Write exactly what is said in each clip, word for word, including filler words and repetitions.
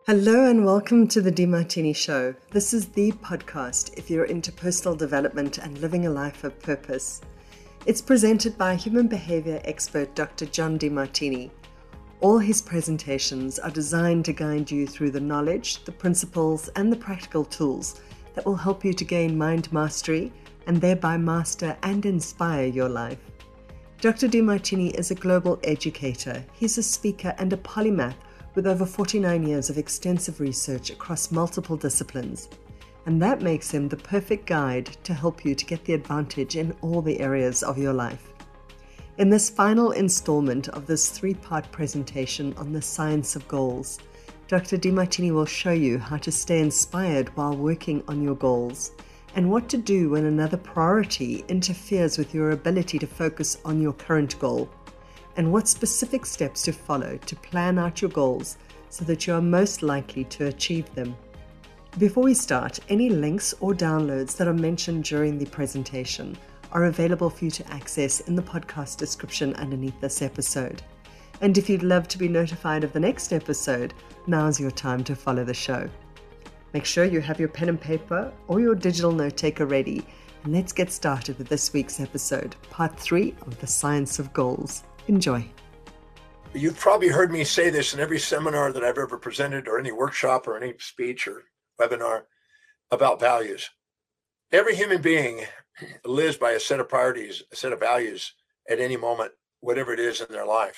Hello and welcome to the DeMartini Show. This is the podcast if you're into personal development and living a life of purpose. It's presented by human behavior expert Doctor John DeMartini. All his presentations are designed to guide you through the knowledge, the principles, and the practical tools that will help you to gain mind mastery and thereby master and inspire your life. Doctor DeMartini is a global educator. He's a speaker and a polymath with over forty-nine years of extensive research across multiple disciplines. And that makes him the perfect guide to help you to get the advantage in all the areas of your life. In this final installment of this three-part presentation on the science of goals, Doctor DeMartini will show you how to stay inspired while working on your goals and what to do when another priority interferes with your ability to focus on your current goal, and what specific steps to follow to plan out your goals so that you are most likely to achieve them. Before we start, any links or downloads that are mentioned during the presentation are available for you to access in the podcast description underneath this episode. And if you'd love to be notified of the next episode, now's your time to follow the show. Make sure you have your pen and paper or your digital note taker ready, and let's get started with this week's episode, part three of the Science of Goals. Enjoy. You've probably heard me say this in every seminar that I've ever presented, or any workshop or any speech or webinar about values. Every human being lives by a set of priorities, a set of values at any moment, whatever it is in their life.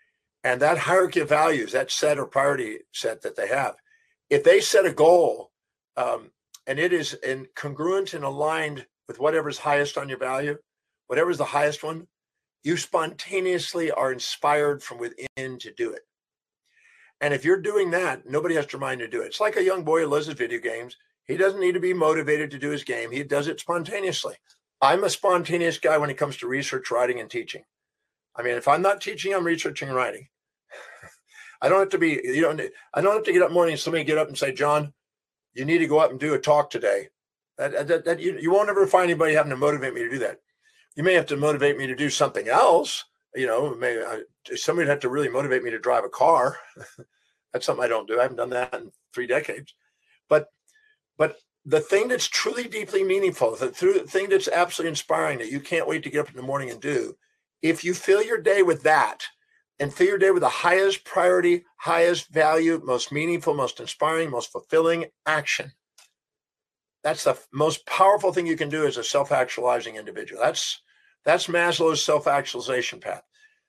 And that hierarchy of values, that set or priority set that they have, if they set a goal um, and it is in congruent and aligned with whatever's highest on your value, whatever's the highest one, you spontaneously are inspired from within to do it. And if you're doing that, nobody has to remind you to do it. It's like a young boy who loves his video games. He doesn't need to be motivated to do his game. He does it spontaneously. I'm a spontaneous guy when it comes to research, writing, and teaching. I mean, if I'm not teaching, I'm researching and writing. I don't have to be, you know, I don't have to get up in the morning and somebody get up and say, John, you need to go up and do a talk today. That, that, that you, you won't ever find anybody having to motivate me to do that. You may have to motivate me to do something else. You know, maybe I, somebody would have to really motivate me to drive a car. That's something I don't do. I haven't done that in three decades. But, but the thing that's truly deeply meaningful, the thing that's absolutely inspiring that you can't wait to get up in the morning and do, if you fill your day with that and fill your day with the highest priority, highest value, most meaningful, most inspiring, most fulfilling action, that's the most powerful thing you can do as a self-actualizing individual. That's that's Maslow's self-actualization path.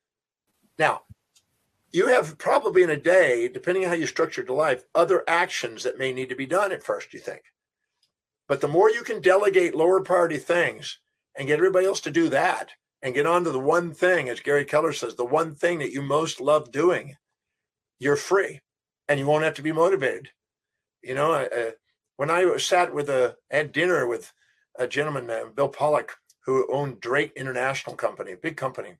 Now, you have probably in a day, depending on how you structured your life, other actions that may need to be done at first, you think. But the more you can delegate lower priority things and get everybody else to do that and get on to the one thing, as Gary Keller says, the one thing that you most love doing, you're free and you won't have to be motivated. You know, uh, when I sat with a, had dinner with a gentleman, uh, Bill Pollock, who owned Drake International Company, a big company,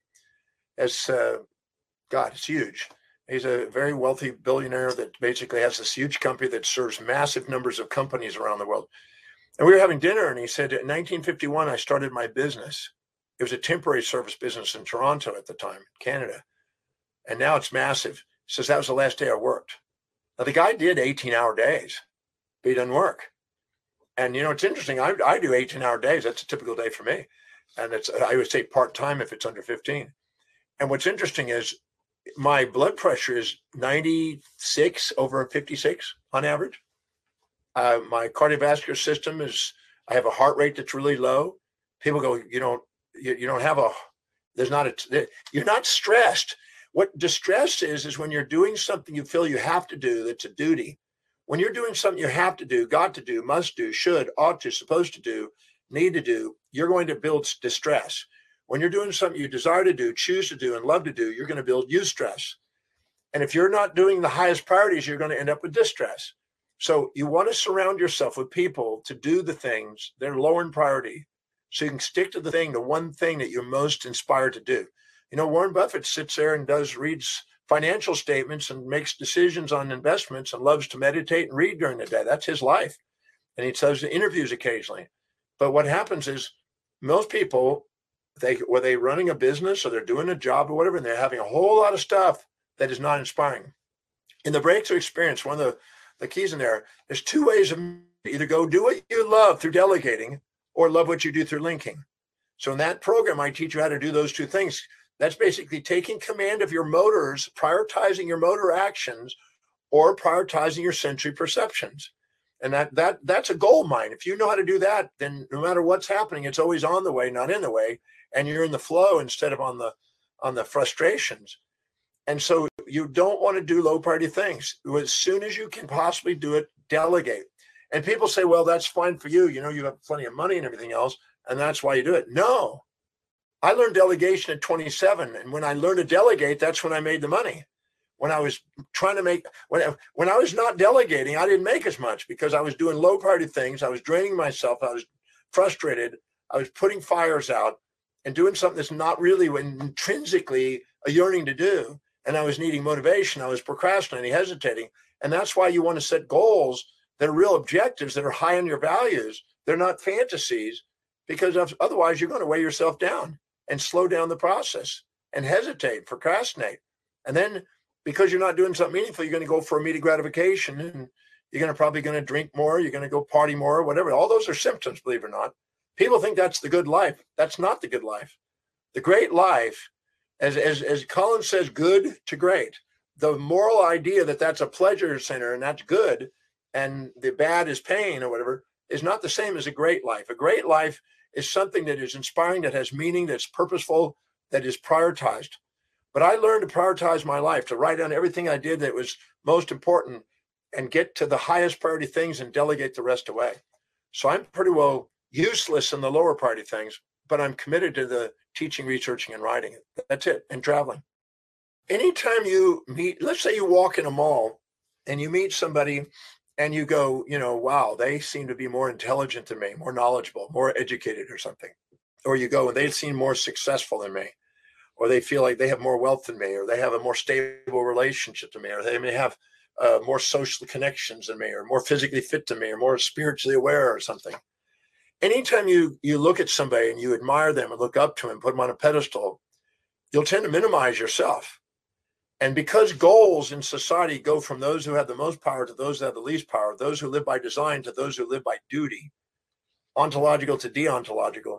as uh, God, it's huge. He's a very wealthy billionaire that basically has this huge company that serves massive numbers of companies around the world. And we were having dinner, and he said, in nineteen fifty-one, I started my business. It was a temporary service business in Toronto at the time, Canada. And now it's massive. He says, that was the last day I worked. Now, the guy did eighteen-hour days. But he doesn't work. And, you know, it's interesting. I, I do eighteen-hour days. That's a typical day for me. And it's, I would say part-time if it's under fifteen. And what's interesting is my blood pressure is ninety-six over fifty-six on average. Uh, my cardiovascular system is, I have a heart rate that's really low. People go, you don't, you, you don't have a, there's not a, you're not stressed. What distress is, is when you're doing something you feel you have to do, that's a duty. When you're doing something you have to do, got to do, must do, should, ought to, supposed to do, need to do, you're going to build distress. When you're doing something you desire to do, choose to do, and love to do, you're going to build eustress. And if you're not doing the highest priorities, you're going to end up with distress. So you want to surround yourself with people to do the things that are lower in priority so you can stick to the thing, the one thing that you're most inspired to do. You know, Warren Buffett sits there and does, reads financial statements and makes decisions on investments and loves to meditate and read during the day. That's his life. And he does interviews occasionally. But what happens is most people, they were they running a business or they're doing a job or whatever, and they're having a whole lot of stuff that is not inspiring. In the breakthrough experience, one of the the keys in there. There's two ways of either go do what you love through delegating or love what you do through linking. So in that program, I teach you how to do those two things. That's basically taking command of your motors, prioritizing your motor actions, or prioritizing your sensory perceptions. And that that that's a gold mine. If you know how to do that, then no matter what's happening, it's always on the way, not in the way, and you're in the flow instead of on the on the frustrations. And so you don't want to do low priority things. As soon as you can possibly do it, delegate. And people say, well, that's fine for you. You know, you have plenty of money and everything else, and that's why you do it. No, I learned delegation at twenty-seven. And when I learned to delegate, that's when I made the money. When I was trying to make, when, when I was not delegating, I didn't make as much because I was doing low priority things. I was draining myself. I was frustrated. I was putting fires out and doing something that's not really intrinsically a yearning to do. And I was needing motivation. I was procrastinating, hesitating. And that's why you want to set goals that are real objectives, that are high on your values. They're not fantasies, because otherwise you're going to weigh yourself down and slow down the process and hesitate, procrastinate. And then because you're not doing something meaningful, you're going to go for immediate gratification, and you're going to probably going to drink more. You're going to go party more, whatever. All those are symptoms, believe it or not. People think that's the good life. That's not the good life. The great life, as, as, as Collins says, good to great. The moral idea that that's a pleasure center and that's good and the bad is pain or whatever is not the same as a great life. A great life is something that is inspiring, that has meaning, that's purposeful, that is prioritized. But I learned to prioritize my life, to write down everything I did that was most important and get to the highest priority things and delegate the rest away. So I'm pretty well useless in the lower priority things, but I'm committed to the teaching, researching, and writing. That's it, and traveling. Anytime you meet, let's say you walk in a mall and you meet somebody and you go, you know, wow, they seem to be more intelligent than me, more knowledgeable, more educated or something. Or you go and they seem more successful than me, or they feel like they have more wealth than me, or they have a more stable relationship than me, or they may have uh, more social connections than me, or more physically fit than me, or more spiritually aware or something. Anytime you you look at somebody and you admire them and look up to them, put them on a pedestal, you'll tend to minimize yourself. And because goals in society go from those who have the most power to those that have the least power, those who live by design to those who live by duty, ontological to deontological,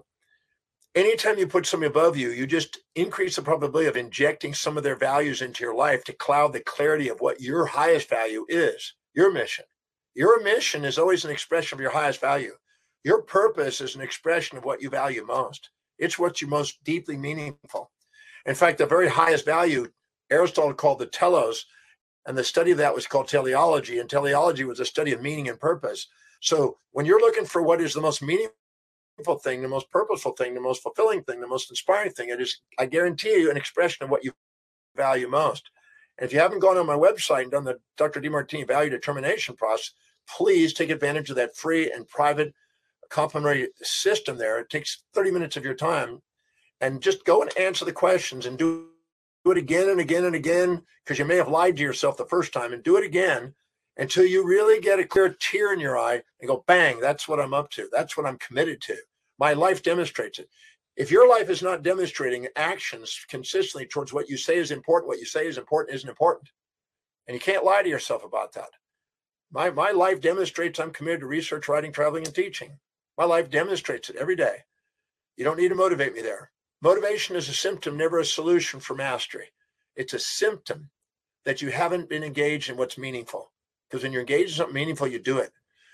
anytime you put somebody above you, you just increase the probability of injecting some of their values into your life to cloud the clarity of what your highest value is, your mission. Your mission is always an expression of your highest value. Your purpose is an expression of what you value most. It's what's you most deeply meaningful. In fact, the very highest value, Aristotle called the telos, and the study of that was called teleology, and teleology was a study of meaning and purpose. So when you're looking for what is the most meaningful thing, the most purposeful thing, the most fulfilling thing, the most inspiring thing, it is, I guarantee you, an expression of what you value most. And if you haven't gone on my website and done the Doctor Demartini value determination process, please take advantage of that free and private complimentary system there. It takes thirty minutes of your time, and just go and answer the questions and do Do it again and again and again, because you may have lied to yourself the first time, and do it again until you really get a clear tear in your eye and go, bang, that's what I'm up to. That's what I'm committed to. My life demonstrates it. If your life is not demonstrating actions consistently towards what you say is important, what you say is important isn't important. And you can't lie to yourself about that. My, my life demonstrates I'm committed to research, writing, traveling, and teaching. My life demonstrates it every day. You don't need to motivate me there. Motivation is a symptom, never a solution for mastery. It's a symptom that you haven't been engaged in what's meaningful. Because when you're engaged in something meaningful, you do it.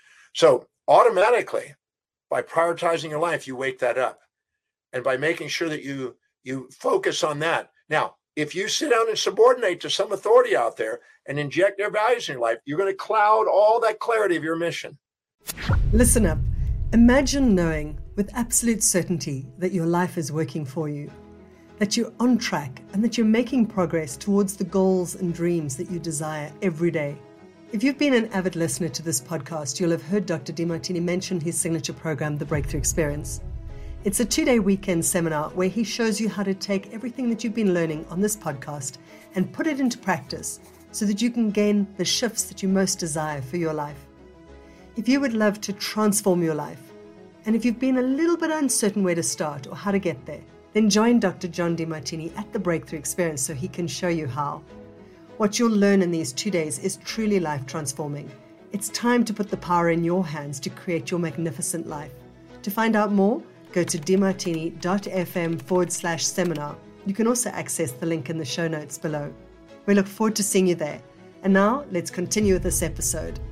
So automatically, by prioritizing your life, you wake that up. And by making sure that you, you focus on that. Now, if you sit down and subordinate to some authority out there and inject their values in your life, you're going to cloud all that clarity of your mission. Listen up. Imagine knowing with absolute certainty that your life is working for you, that you're on track, and that you're making progress towards the goals and dreams that you desire every day. If you've been an avid listener to this podcast, you'll have heard Doctor Demartini mention his signature program, The Breakthrough Experience. It's a two-day weekend seminar where he shows you how to take everything that you've been learning on this podcast and put it into practice so that you can gain the shifts that you most desire for your life. If you would love to transform your life, and if you've been a little bit uncertain where to start or how to get there, then join Doctor John Demartini at the Breakthrough Experience so he can show you how. What you'll learn in these two days is truly life transforming, It's time to put the power in your hands to create your magnificent life. To find out more, go to demartini.fm forward slash seminar. You can also access the link in the show notes below. We look forward to seeing you there. And now, let's continue with this episode.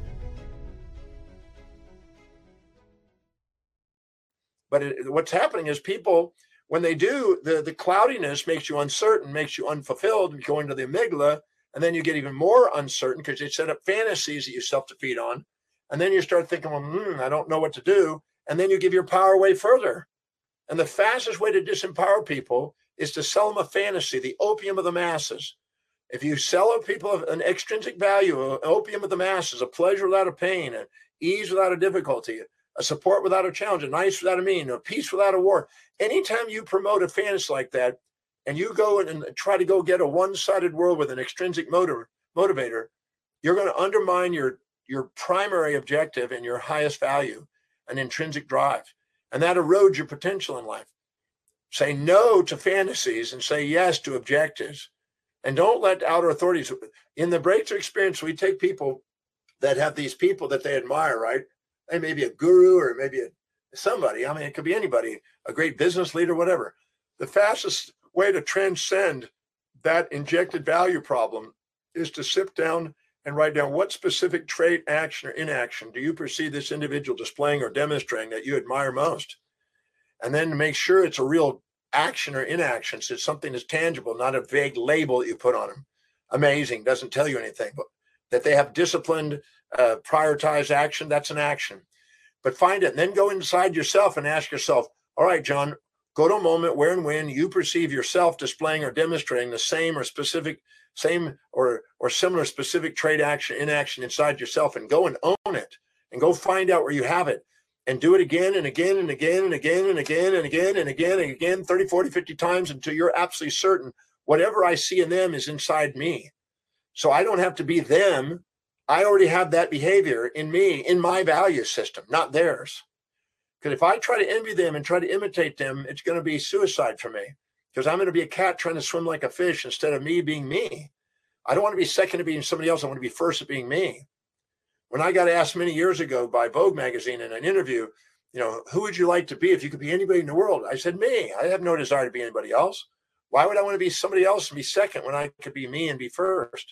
But it, what's happening is people, when they do, the, the cloudiness makes you uncertain, makes you unfulfilled, and go into the amygdala, and then you get even more uncertain because you set up fantasies that you self-defeat on. And then you start thinking, well, hmm, I don't know what to do. And then you give your power away further. And the fastest way to disempower people is to sell them a fantasy, the opium of the masses. If you sell people an extrinsic value, an opium of the masses, a pleasure without a pain, an ease without a difficulty, a support without a challenge, a nice without a mean, a peace without a war. Anytime you promote a fantasy like that, and you go and try to go get a one-sided world with an extrinsic motiv- motivator, you're going to undermine your, your primary objective and your highest value, an intrinsic drive. And that erodes your potential in life. Say no to fantasies and say yes to objectives. And don't let outer authorities. In the breakthrough experience, we take people that have these people that they admire, right? They may be a guru or maybe a, somebody. I mean, it could be anybody, a great business leader, whatever. The fastest way to transcend that injected value problem is to sit down and write down what specific trait, action, or inaction do you perceive this individual displaying or demonstrating that you admire most? And then make sure it's a real action or inaction. So it's something that's tangible, not a vague label that you put on them. Amazing, doesn't tell you anything, but that they have disciplined, uh, prioritized action, that's an action. But find it and then go inside yourself and ask yourself, all right, John, go to a moment where and when you perceive yourself displaying or demonstrating the same or specific, same or or similar specific trait, action, inaction inside yourself, and go and own it and go find out where you have it and do it again and again and again and again and again and again and again and again, thirty, forty, fifty times until you're absolutely certain whatever I see in them is inside me. So I don't have to be them. I already have that behavior in me, in my value system, not theirs. Because if I try to envy them and try to imitate them, it's going to be suicide for me. Because I'm going to be a cat trying to swim like a fish instead of me being me. I don't want to be second to being somebody else. I want to be first at being me. When I got asked many years ago by Vogue magazine in an interview, you know, who would you like to be if you could be anybody in the world? I said, me. I have no desire to be anybody else. Why would I want to be somebody else and be second when I could be me and be first?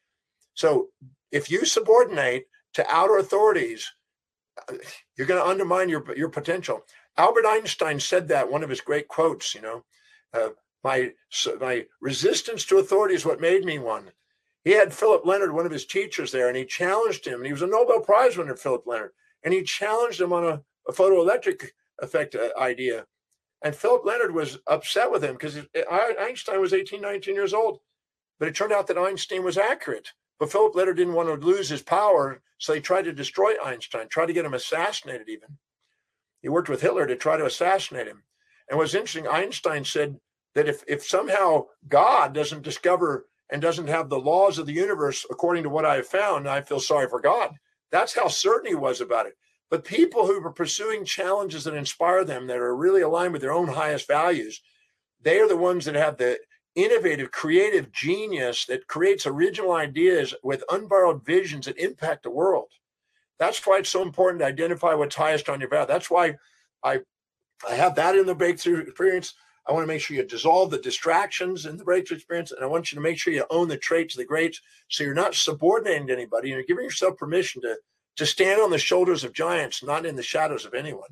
So if you subordinate to outer authorities, you're going to undermine your, your potential. Albert Einstein said that, one of his great quotes, you know, uh, my, my resistance to authority is what made me one. He had Philip Leonard, one of his teachers there, and he challenged him. And he was a Nobel Prize winner, Philip Leonard. And he challenged him on a, a photoelectric effect idea. And Philip Leonard was upset with him because Einstein was eighteen, nineteen years old. But it turned out that Einstein was accurate. But Philip Leonard didn't want to lose his power, so he tried to destroy Einstein, tried to get him assassinated even. He worked with Hitler to try to assassinate him. And what's interesting, Einstein said that if, if somehow God doesn't discover and doesn't have the laws of the universe according to what I have found, I feel sorry for God. That's how certain he was about it. But people who are pursuing challenges that inspire them, that are really aligned with their own highest values, they are the ones that have the innovative, creative genius that creates original ideas with unborrowed visions that impact the world. That's why it's so important to identify what's highest on your value. That's why I, I have that in the breakthrough experience. I want to make sure you dissolve the distractions in the breakthrough experience, and I want you to make sure you own the traits of the greats, so you're not subordinating to anybody, and you're giving yourself permission to, to stand on the shoulders of giants, not in the shadows of anyone.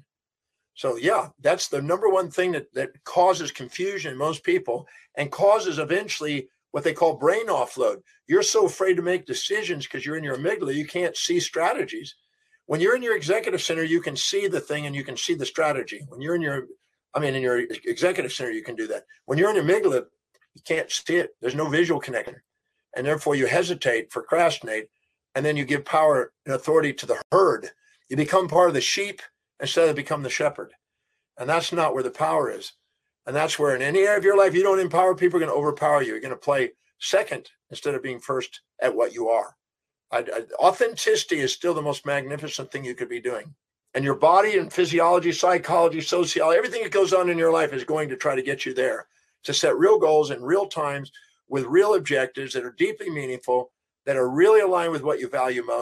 So yeah, that's the number one thing that, that causes confusion in most people and causes eventually what they call brain offload. You're so afraid to make decisions because you're in your amygdala, you can't see strategies. When you're in your executive center, you can see the thing and you can see the strategy. When you're in your, I mean, in your executive center, you can do that. When you're in your amygdala, you can't see it. There's no visual connection. And therefore you hesitate, procrastinate, and then you give power and authority to the herd. You become part of the sheep instead of become the shepherd. And that's not where the power is. And that's where in any area of your life, you don't empower people, are going to overpower you. You're going to play second instead of being first at what you are. I, I, authenticity is still the most magnificent thing you could be doing. And your body and physiology, psychology, sociology, everything that goes on in your life is going to try to get you there, to set real goals in real times with real objectives that are deeply meaningful, that are really aligned with what you value most,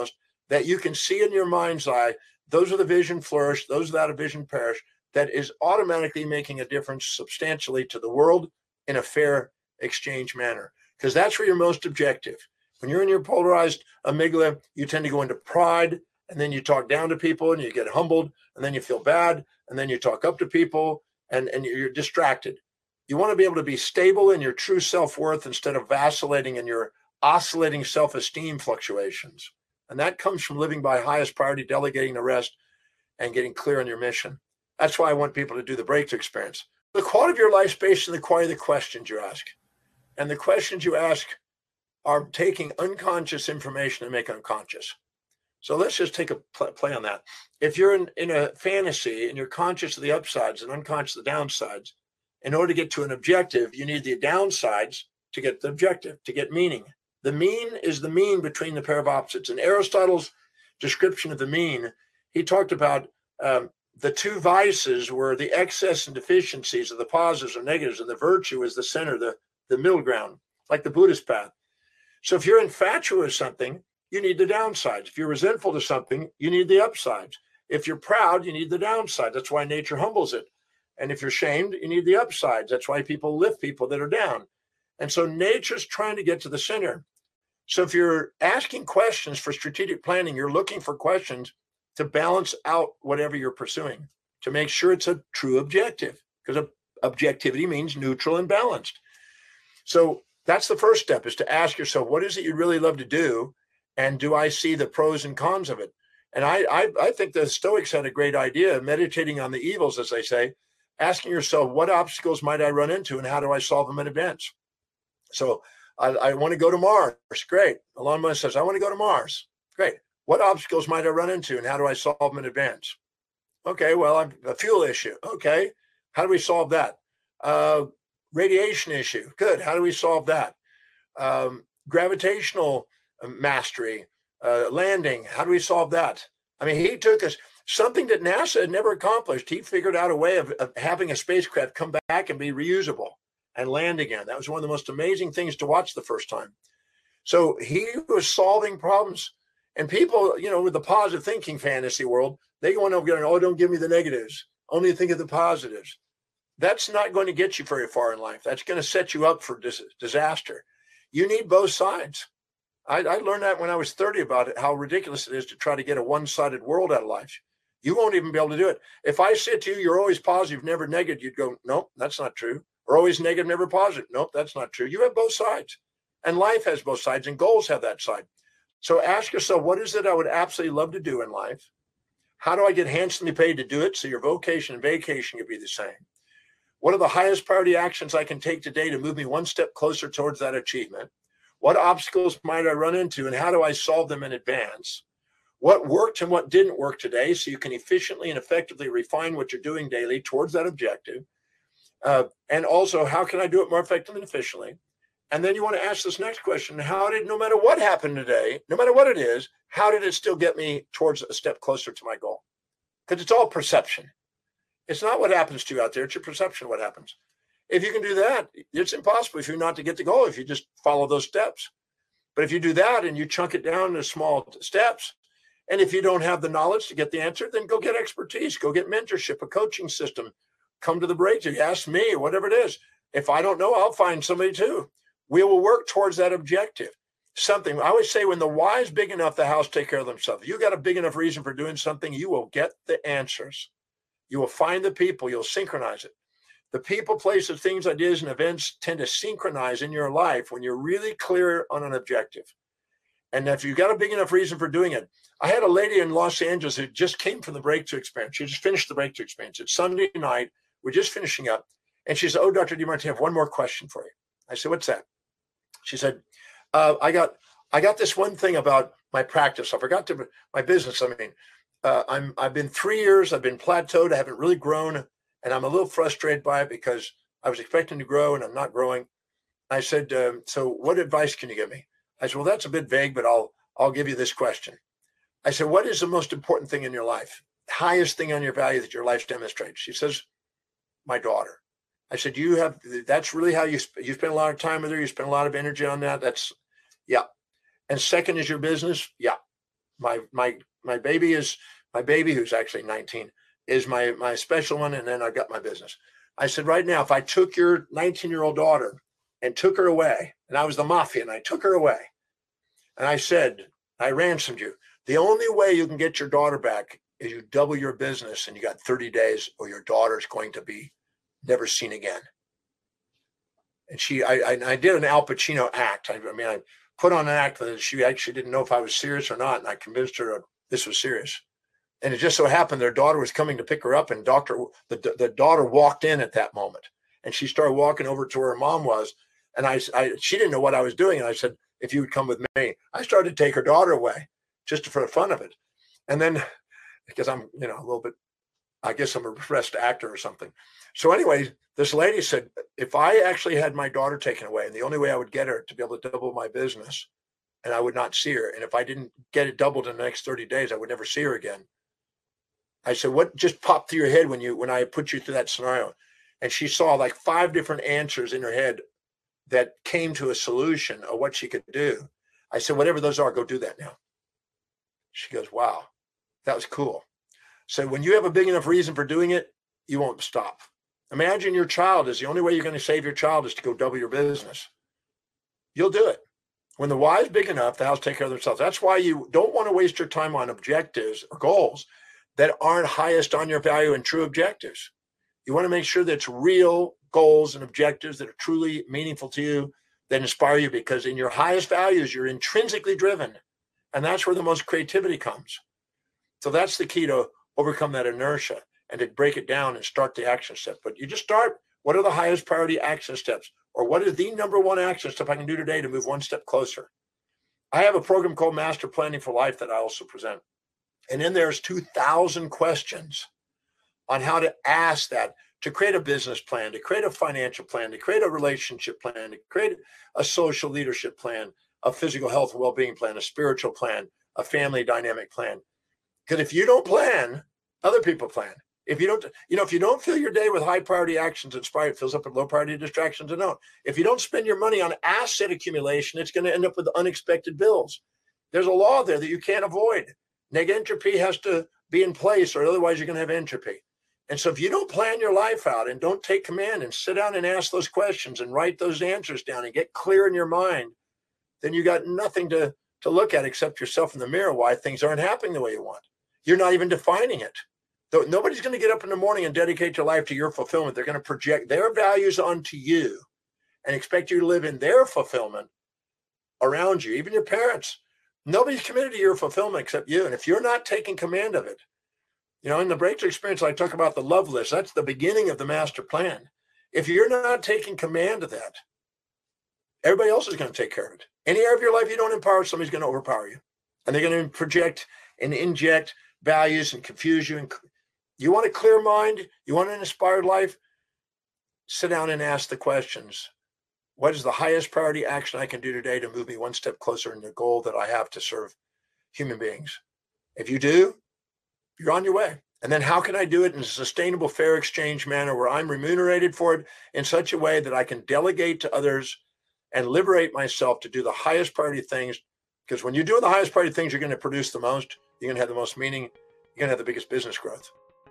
that you can see in your mind's eye, those are the vision flourish, those without a vision perish, that is automatically making a difference substantially to the world in a fair exchange manner. Because that's where you're most objective. When you're in your polarized amygdala, you tend to go into pride, and then you talk down to people and you get humbled, and then you feel bad, and then you talk up to people, and, and you're distracted. You want to be able to be stable in your true self-worth instead of vacillating in your oscillating self-esteem fluctuations. And that comes from living by highest priority, delegating the rest, and getting clear on your mission. That's why I want people to do the breakthrough experience. The quality of your life is based on the quality of the questions you ask. And the questions you ask are taking unconscious information and make it unconscious. So let's just take a play on that. If you're in, in a fantasy and you're conscious of the upsides and unconscious of the downsides, in order to get to an objective, you need the downsides to get the objective, to get meaning. The mean is the mean between the pair of opposites. In Aristotle's description of the mean, he talked about um, the two vices were the excess and deficiencies of the positives or negatives, and the virtue is the center, the, the middle ground, like the Buddhist path. So if you're infatuated with something, you need the downsides. If you're resentful to something, you need the upsides. If you're proud, you need the downside. That's why nature humbles it. And if you're shamed, you need the upsides. That's why people lift people that are down. And so nature's trying to get to the center. So if you're asking questions for strategic planning, you're looking for questions to balance out whatever you're pursuing, to make sure it's a true objective, because objectivity means neutral and balanced. So that's the first step, is to ask yourself, what is it you'd really love to do? And do I see the pros and cons of it? And I, I, I think the Stoics had a great idea, meditating on the evils, as they say, asking yourself, what obstacles might I run into and how do I solve them in advance? So I, I want to go to Mars. Great. Elon Musk says, I want to go to Mars. Great. What obstacles might I run into and how do I solve them in advance? Okay, well, I'm a fuel issue. Okay. How do we solve that? Uh, radiation issue. Good. How do we solve that? Um, gravitational mastery, uh, landing. How do we solve that? I mean, he took us something that NASA had never accomplished. He figured out a way of, of having a spacecraft come back and be reusable and land again. That was one of the most amazing things to watch the first time. So he was solving problems. And people, you know, with the positive thinking fantasy world, they go on over going, oh, don't give me the negatives. Only think of the positives. That's not going to get you very far in life. That's going to set you up for dis- disaster. You need both sides. I, I learned that when I was thirty about it, how ridiculous it is to try to get a one-sided world out of life. You won't even be able to do it. If I said to you, you're always positive, never negative, you'd go, nope, that's not true. Or always negative, never positive. Nope, that's not true. You have both sides. And life has both sides, and goals have that side. So ask yourself, what is it I would absolutely love to do in life? How do I get handsomely paid to do it so your vocation and vacation could be the same? What are the highest priority actions I can take today to move me one step closer towards that achievement? What obstacles might I run into, and how do I solve them in advance? What worked and what didn't work today, so you can efficiently and effectively refine what you're doing daily towards that objective? Uh, and also, how can I do it more effectively and efficiently? And then you want to ask this next question: how did, no matter what happened today, no matter what it is, how did it still get me towards a step closer to my goal? Because it's all perception. It's not what happens to you out there. It's your perception of what happens. If you can do that, it's impossible if you're not to get the goal, if you just follow those steps. But if you do that and you chunk it down into small steps, and if you don't have the knowledge to get the answer, then go get expertise, go get mentorship, a coaching system, come to the breakthrough, ask me, whatever it is. If I don't know, I'll find somebody too. We will work towards that objective. Something, I always say, when the why is big enough, the house take care of themselves. You got a big enough reason for doing something, you will get the answers. You will find the people, you'll synchronize it. The people, places, things, ideas, and events tend to synchronize in your life when you're really clear on an objective. And if you've got a big enough reason for doing it. I had a lady in Los Angeles who just came from the breakthrough experience. She just finished the breakthrough experience. It's Sunday night. We're just finishing up. And she said, oh, Doctor DeMartini, I have one more question for you. I said, what's that? She said, uh, I got I got this one thing about my practice. I forgot to, my business. I mean, uh, I'm, I've been three years. I've been plateaued. I haven't really grown. And I'm a little frustrated by it because I was expecting to grow and I'm not growing. I said, um, so what advice can you give me? I said, well, that's a bit vague, but I'll I'll give you this question. I said, what is the most important thing in your life? Highest thing on your value that your life demonstrates? She says, my daughter. I said, you have, that's really how you, you spend a lot of time with her. You spend a lot of energy on that. That's, yeah. And second is your business. Yeah. my my my baby is my baby, who's actually nineteen, is my my special one, and then I got my business. I said, right now, if I took your nineteen-year-old daughter and took her away, and I was the mafia, and I took her away, and I said, I ransomed you. The only way you can get your daughter back is you double your business, and you got thirty days, or your daughter's going to be never seen again. And she, I, I, I did an Al Pacino act. I, I mean, I put on an act that she actually didn't know if I was serious or not, and I convinced her this was serious. And it just so happened their daughter was coming to pick her up, and doctor, the, the daughter walked in at that moment, and she started walking over to where her mom was. And I, I, she didn't know what I was doing. And I said, if you would come with me, I started to take her daughter away just for the fun of it. And then, because I'm, you know, a little bit, I guess I'm a repressed actor or something. So anyway, this lady said, if I actually had my daughter taken away, and the only way I would get her to be able to double my business, and I would not see her, and if I didn't get it doubled in the next thirty days, I would never see her again. I said, what just popped through your head when you when I put you through that scenario? And she saw like five different answers in her head that came to a solution of what she could do. I said, whatever those are, go do that now. She goes, wow, that was cool. So when you have a big enough reason for doing it, you won't stop. Imagine your child is the only way you're going to save your child is to go double your business. You'll do it. When the why is big enough, the house take care of themselves. That's why you don't want to waste your time on objectives or goals that aren't highest on your value and true objectives. You want to make sure that it's real goals and objectives that are truly meaningful to you, that inspire you, because in your highest values, you're intrinsically driven. And that's where the most creativity comes. So that's the key to overcome that inertia and to break it down and start the action step. But you just start, what are the highest priority action steps? Or what is the number one action step I can do today to move one step closer? I have a program called Master Planning for Life that I also present. And in there's two thousand questions on how to ask that, to create a business plan, to create a financial plan, to create a relationship plan, to create a social leadership plan, a physical health and well-being plan, a spiritual plan, a family dynamic plan. Because if you don't plan, other people plan. If you don't, you know, if you don't fill your day with high priority actions, inspire, it fills up with low priority distractions and don't. If you don't spend your money on asset accumulation, it's going to end up with unexpected bills. There's a law there that you can't avoid. Negative entropy has to be in place, or otherwise you're going to have entropy. And so if you don't plan your life out and don't take command and sit down and ask those questions and write those answers down and get clear in your mind, then you got nothing to, to look at except yourself in the mirror, why things aren't happening the way you want. You're not even defining it. Nobody's going to get up in the morning and dedicate your life to your fulfillment. They're going to project their values onto you and expect you to live in their fulfillment around you, even your parents. Nobody's committed to your fulfillment except you. And if you're not taking command of it, you know, in the breakthrough experience, I talk about the love list. That's the beginning of the master plan. If you're not taking command of that, everybody else is going to take care of it. Any area of your life you don't empower, somebody's going to overpower you. And they're going to project and inject values and confuse you. And you want a clear mind? You want an inspired life? Sit down and ask the questions. What is the highest priority action I can do today to move me one step closer in the goal that I have to serve human beings? If you do, you're on your way. And then how can I do it in a sustainable, fair exchange manner where I'm remunerated for it in such a way that I can delegate to others and liberate myself to do the highest priority things? Because when you're doing the highest priority things, you're going to produce the most, you're going to have the most meaning, you're going to have the biggest business growth.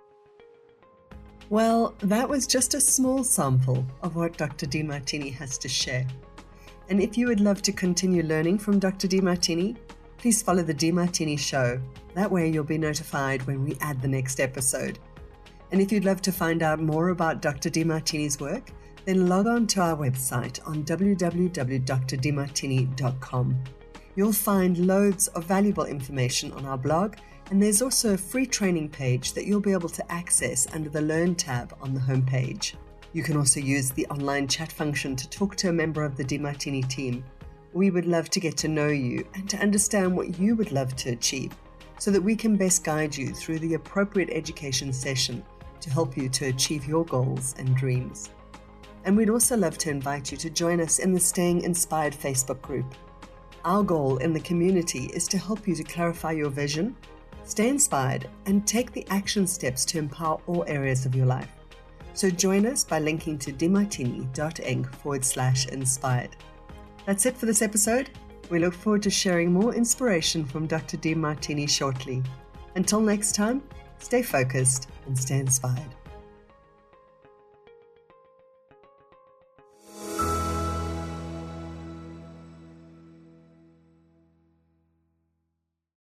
Well, that was just a small sample of what Doctor Demartini has to share. And if you would love to continue learning from Doctor Demartini, please follow The Demartini Show. That way you'll be notified when we add the next episode. And if you'd love to find out more about Doctor Demartini's work, then log on to our website on w w w dot d r demartini dot com. You'll find loads of valuable information on our blog, and there's also a free training page that you'll be able to access under the Learn tab on the homepage. You can also use the online chat function to talk to a member of the Demartini team. We would love to get to know you and to understand what you would love to achieve, so that we can best guide you through the appropriate education session to help you to achieve your goals and dreams. And we'd also love to invite you to join us in the Staying Inspired Facebook group. Our goal in the community is to help you to clarify your vision, stay inspired, and take the action steps to empower all areas of your life. So join us by linking to demartini dot inc forward slash inspired. That's it for this episode. We look forward to sharing more inspiration from Doctor Demartini shortly. Until next time, stay focused and stay inspired.